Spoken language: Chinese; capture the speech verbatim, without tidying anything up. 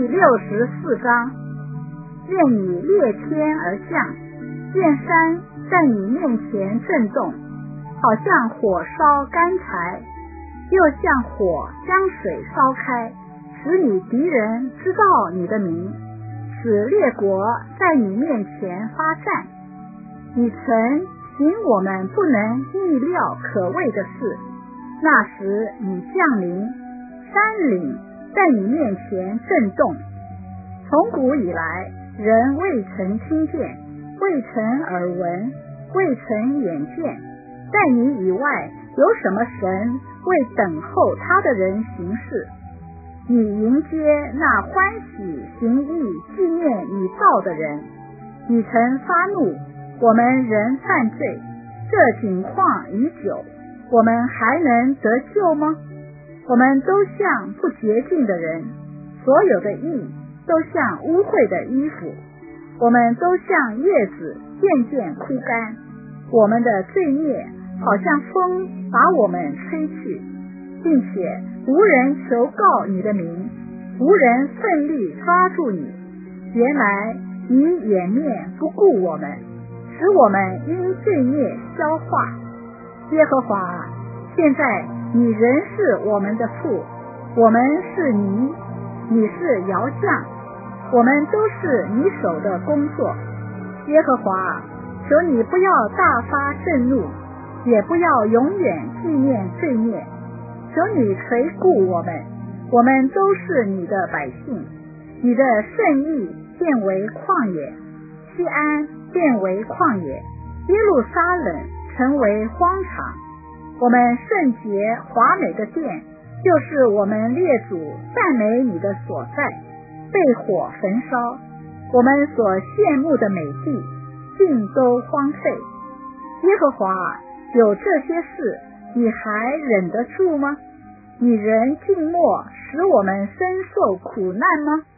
第六十四章。愿你裂天而降，见山在你面前震动，好像火烧干柴，又像火将水烧开，使你敌人知道你的名，使列国在你面前发战。你曾行我们不能预料可畏的事，那时你降临，山岭在你面前震动。从古以来，人未曾听见，未曾耳闻，未曾眼见，在你以外有什么神为等候他的人行事？你迎接那欢喜行义纪念你造的人。你曾发怒，我们仍犯罪，这景况已久，我们还能得救吗？我们都像不洁净的人，所有的义都像污秽的衣服，我们都像叶子渐渐枯干，我们的罪孽好像风把我们吹去，并且无人求告你的名，无人奋力抓住你。原来你掩面不顾我们，使我们因罪孽消化。耶和华，现在你仍是我们的父，我们是泥，你是窑匠，我们都是你手的工作。耶和华，求你不要大发震怒，也不要永远纪念罪孽，求你垂顾我们，我们都是你的百姓。你的圣意变为旷野，西安变为旷野，耶路撒冷成为荒场。我们圣洁华美的殿，就是我们列祖赞美你的所在，被火焚烧，我们所羡慕的美地尽都荒废。耶和华，有这些事，你还忍得住吗？你仍静默，使我们深受苦难吗？